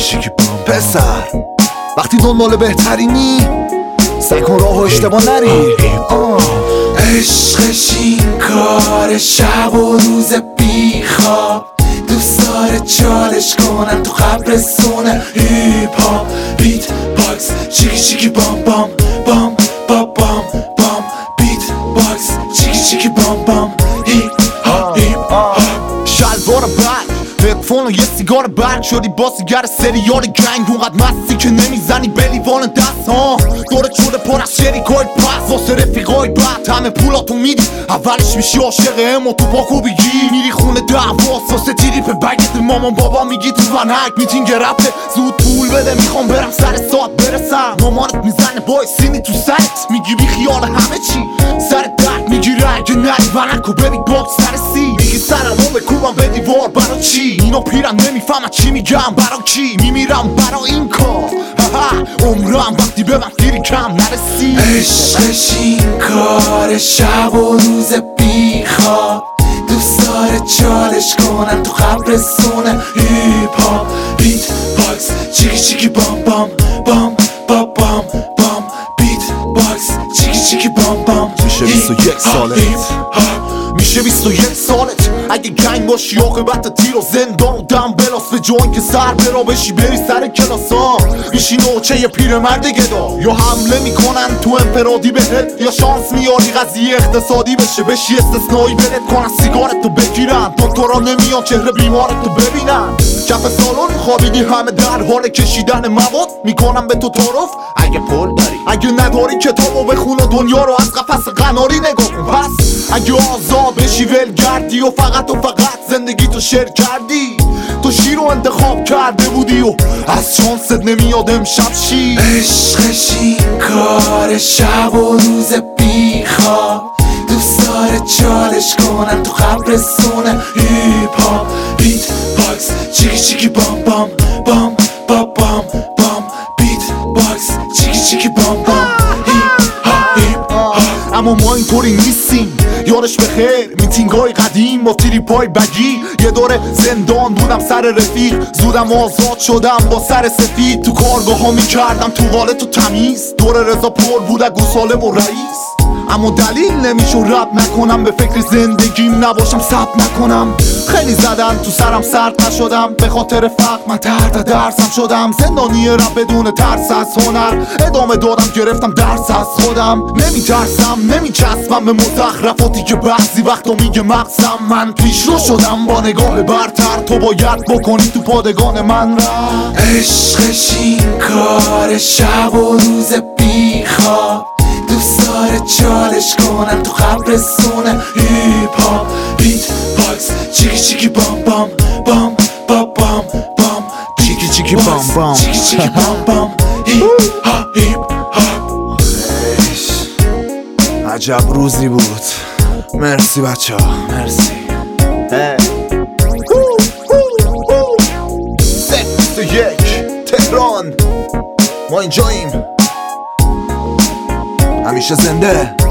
پسر وقتی دنبال بهترینی سعی کن راه و اشتباه نری. عشقش این کار شب و روز بیخواب، دوست داره چالش کنن تو قبرستونه. هیپ هاپ بیت باکس چیکی چیکی بام بام بام بام بام بام. بیت باکس چیکی چیکی بام بام. هیپ هاپ هیپ هاپ. شلوار برگ هدفون و یه سیگار برگ شدی با سیگر سریال گنگ. اونقدر مستی که نمیزنی به لیوان دست ها. دورت شده پر از شریکای پس واسه رفیقای بد. همه پولاتو میدی اولش میشی عاشق امو تو پاکو بگی. میری خونه دعواست واسه تریپ بگت. مامان بابا میگی تو ونک میتینگ رفته زود پول بده میخوام برم سر ساعت برسم. مامانت میزنه بای سینی تو سرت میگی بی خیال همه چی. سر درد میگیره اگه نری ونکو ببین باکس سر سی. میگی سرمو بکوبم به دیوار برا چی. اینو پیرن نمیفهمن چی میگم برا کی. میمیرم برا این کار عمرم وقتی به من دیری کم نرسی. عشقش این کار شب و روز بیخواب، دوست داره چالش کنن تو قبرستونه. هیپ هاپ بیت باکس چیکی چیکی بام بام بام بام بام بام. بیت باکس چیکی چیکی بام بام. میشه 21 سالت میشه 21 سالت اگه گنگ باشی عاقبت تیر و زندان و دم بلاس. به جوان که سر برا بشی بری سر کلاس ها. میشی نوچه یه پیرمرد گدا. یا حمله میکنن تو انفرادی بهت یا شانس میاری قضیه اقتصادی بشه. بشی استثنایی برد کنن سیگارتو بگیرن. دکترا نمیان چهره بیمارتو ببینن. کف سالن خوابیدی همه در حال کشیدن مواد. میکنم به تو تعارف اگه پول داری. اگه نداری کتابو بخون و دنیا رو از قفس قناری نگاه کن. پس اگه آزاد بشی ولگردی و فقط زندگی تو شیر کردی. تو شیر رو انتخاب کرده بودی و از شانست نمیاد امشب شی. عشقش این کار شب و روز بیخواب، دوست داره چالش کنن تو قبرستونه. هیپ هاپ بیت باکس چیکی چیکی بام بام بام بام بام بام. بیت باکس چیکی چیکی بام بام. هیپ هاپ هیپ هاپ. اما ما اینطوری نیستیم یارش بخیر. میتینگای قدیم با تریپای بگی. یه دوره زندان بودم سر رفیق. زودم آزاد شدم با سر سفید. تو کارگاه ها میکردم توالت و تمیز. دور رضا پر بود گوساله و رئیس. اما دلیل نمیشه رب نکنم. به فکر زندگیم نباشم ثبت نکنم. خیلی زدن تو سرم سرد نشدم. به خاطر فقر من تحت درسم شدم. زندانی رب بدون ترس از هنر ادامه دادم. گرفتم درس از خودم. نمیترسم نمیچسبم به مزخرفاتی که بعضی وقتا میگه مغزم. من پیش رو شدم با نگاه برتر. تو باید بکنی تو پادگان من را. عشقش این کار شب و روز بیخواب، دوست داره چالش کنن تو قبرستونه. هیپ هاپ بیت باکس چیکی چیکی بام بام بام بام بام بام. چیکی چیکی بام بام چیکی چیکی بام بام. هیپ هاپ هیپ هاپ. عجب روزی بود. مرسی بچه ها مرسی. 1 تهران ما اینجاییم همیشه زنده.